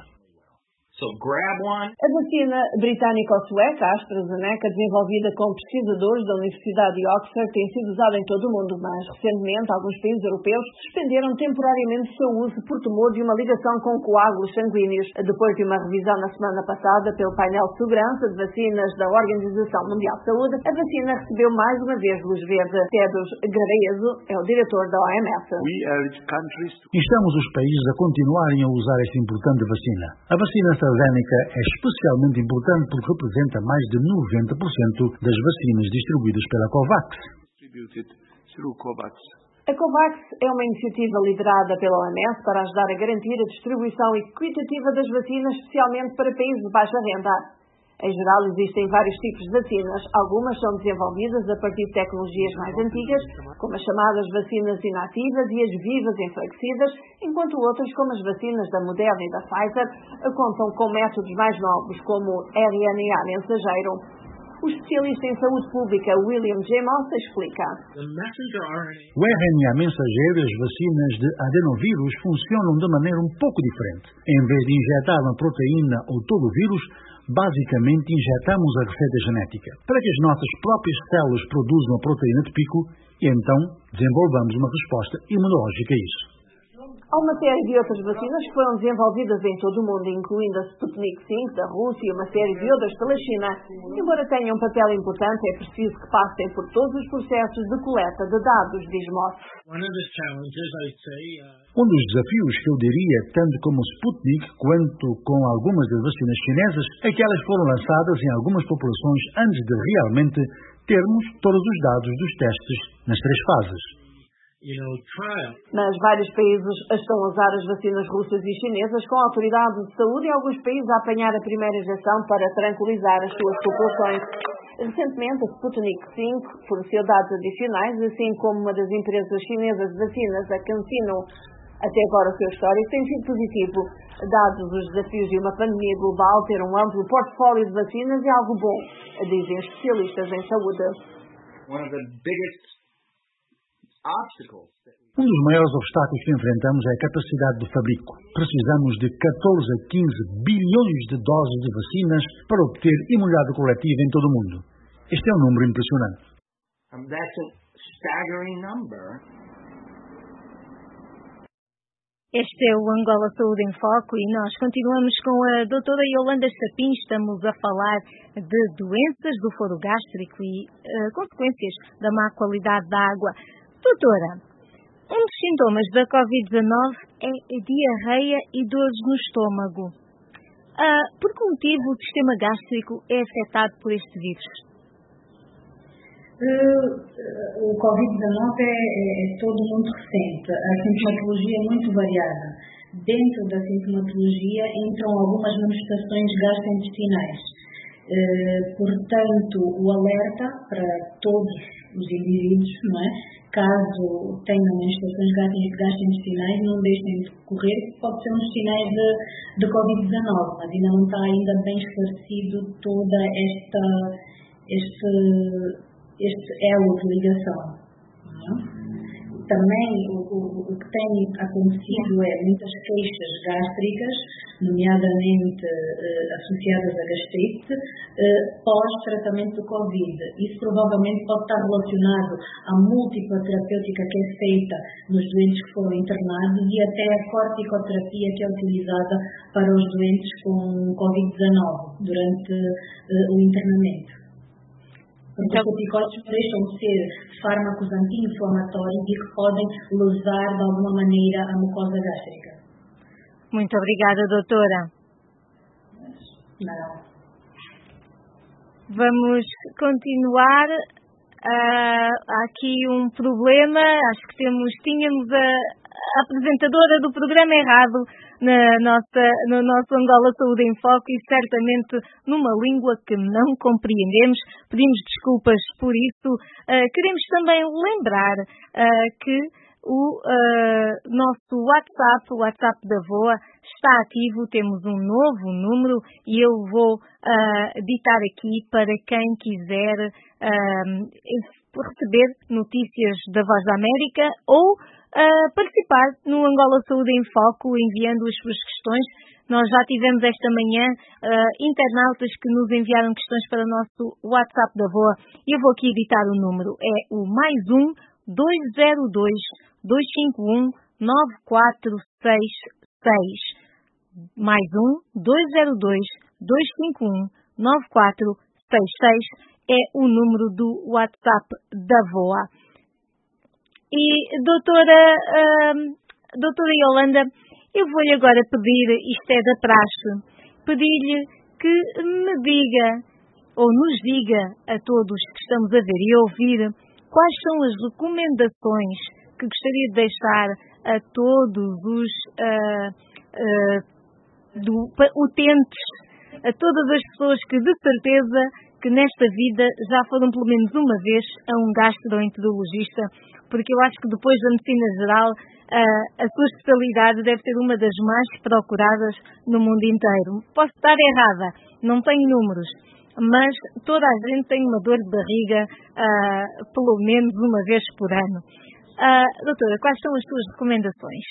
A vacina britânico-sueca, a AstraZeneca, desenvolvida com pesquisadores da Universidade de Oxford, tem sido usada em todo o mundo, mas recentemente alguns países europeus suspenderam temporariamente o seu uso por temor de uma ligação com coágulos sanguíneos. Depois de uma revisão na semana passada pelo painel de segurança de vacinas da Organização Mundial de Saúde, a vacina recebeu mais uma vez luz verde. Tedros Ghebreyesus é o diretor da OMS. Instamos os países a continuarem a usar esta importante vacina. A vacina AstraZeneca é especialmente importante porque representa mais de 90% das vacinas distribuídas pela COVAX. A COVAX é uma iniciativa liderada pela OMS para ajudar a garantir a distribuição equitativa das vacinas, especialmente para países de baixa renda. Em geral, existem vários tipos de vacinas. Algumas são desenvolvidas a partir de tecnologias mais antigas, como as chamadas vacinas inativas e as vivas enfraquecidas, enquanto outras, como as vacinas da Moderna e da Pfizer, contam com métodos mais novos, como RNA mensageiro. O especialista em saúde pública William J. Moss explica. O RNA mensageiro e as vacinas de adenovírus funcionam de maneira um pouco diferente. Em vez de injetar uma proteína ou todo o vírus, basicamente injetamos a receita genética para que as nossas próprias células produzam a proteína de pico e então desenvolvamos uma resposta imunológica a isso. Há uma série de outras vacinas que foram desenvolvidas em todo o mundo, incluindo a Sputnik V da Rússia e uma série de outras pela China. Embora tenham um papel importante, é preciso que passem por todos os processos de coleta de dados, diz Moss. Um dos desafios que eu diria, tanto como o Sputnik quanto com algumas das vacinas chinesas, é que elas foram lançadas em algumas populações antes de realmente termos todos os dados dos testes nas 3 fases. Mas vários países estão a usar as vacinas russas e chinesas com autoridades de saúde e alguns países a apanhar a primeira injeção para tranquilizar as suas populações. Recentemente, a Sputnik V forneceu dados adicionais, assim como uma das empresas chinesas de vacinas, a CanSino. Até agora o seu histórico tem sido positivo. Dados os desafios de uma pandemia global, ter um amplo portfólio de vacinas é algo bom, dizem especialistas em saúde. Um dos maiores obstáculos que enfrentamos é a capacidade de fabrico. Precisamos de 14 a 15 bilhões de doses de vacinas para obter imunidade coletiva em todo o mundo. Este é um número impressionante. Este é o Angola Saúde em Foco e nós continuamos com a doutora Yolanda Chapim. Estamos a falar de doenças do foro gástrico e consequências da má qualidade da água. Doutora, um dos sintomas da Covid-19 é a diarreia e dores no estômago. Por que motivo o sistema gástrico é afetado por este vírus? O Covid-19 é todo muito recente. A sintomatologia é muito variada. Dentro da sintomatologia entram algumas manifestações gastrointestinais. Portanto, o alerta para todos os indivíduos, não é? Caso tenham manifestações gastrointestinais, não deixem de correr, pode ser uns sinais de Covid-19, mas ainda não está ainda bem esclarecido toda este elo de ligação. Também o que tem acontecido é muitas queixas gástricas, nomeadamente associadas à gastrite, pós-tratamento do Covid. Isso provavelmente pode estar relacionado à múltipla terapêutica que é feita nos doentes que foram internados e até a corticoterapia que é utilizada para os doentes com Covid-19 durante o internamento. Porque os corticóides deixam de ser fármacos anti-inflamatórios e que podem lesar de alguma maneira a mucosa gástrica. Muito obrigada, doutora. Não. Vamos continuar. Há aqui um problema. Acho que tínhamos a apresentadora do programa errado no nosso Angola Saúde em Foco e certamente numa língua que não compreendemos. Pedimos desculpas por isso. Queremos também lembrar que o nosso WhatsApp, o WhatsApp da VOA, está ativo. Temos um novo número e eu vou ditar aqui para quem quiser receber notícias da Voz da América ou participar no Angola Saúde em Foco, enviando as suas questões. Nós já tivemos esta manhã internautas que nos enviaram questões para o nosso WhatsApp da VOA. Eu vou aqui editar o número. É o +1 202 251 9466. +1 202 251 9466 é o número do WhatsApp da VOA. E, doutora Yolanda, eu vou-lhe agora pedir, isto é da praxe, pedir-lhe que me diga, ou nos diga a todos que estamos a ver e a ouvir, quais são as recomendações que gostaria de deixar a todos os utentes, a todas as pessoas que de certeza que nesta vida já foram pelo menos uma vez a um gastroenterologista, porque eu acho que depois da medicina geral a sua especialidade deve ser uma das mais procuradas no mundo inteiro. Posso estar errada, não tenho números, mas toda a gente tem uma dor de barriga pelo menos uma vez por ano. Doutora, quais são as suas recomendações?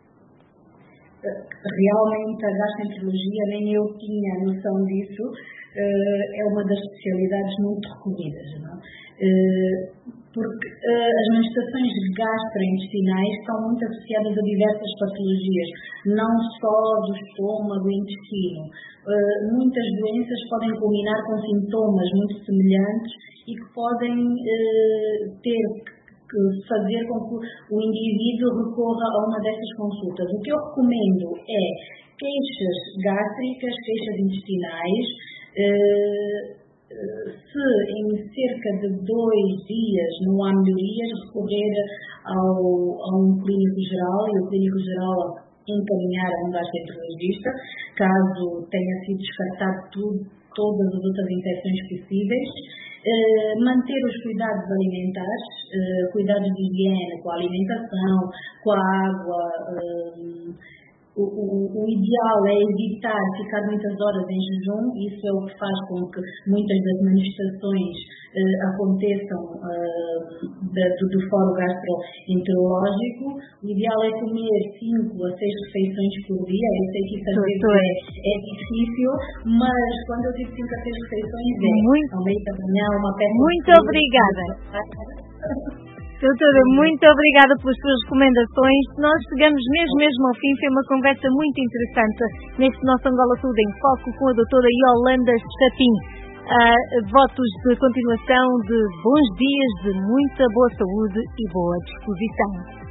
Realmente a gastroenterologia, nem eu tinha noção disso, é uma das especialidades muito recorridas, não? Porque as manifestações gastrointestinais estão muito associadas a diversas patologias, não só do estômago e intestino. Muitas doenças podem culminar com sintomas muito semelhantes e que podem ter que fazer com que o indivíduo recorra a uma dessas consultas. O que eu recomendo é queixas gástricas, queixas intestinais. Se em cerca de 2 dias não há melhorias, recorrer a um clínico geral e o clínico geral encaminhar a um gastroenterologista, caso tenha sido descartado todas as outras infecções possíveis. Manter os cuidados alimentares, cuidados de higiene com a alimentação, com a água. O ideal é evitar ficar muitas horas em jejum. Isso é o que faz com que muitas das manifestações aconteçam do foro gastroenterológico. O ideal é comer 5 a 6 refeições por dia. Eu sei que isso às vezes é difícil, mas quando eu digo 5 a 6 refeições ao meio da manhã, uma peça. Muito obrigada. Doutora, muito obrigada pelas suas recomendações. Nós chegamos mesmo ao fim. Foi uma conversa muito interessante neste nosso Angola Saúde em Foco com a doutora Yolanda Chapim. Votos de continuação, de bons dias, de muita boa saúde e boa disposição.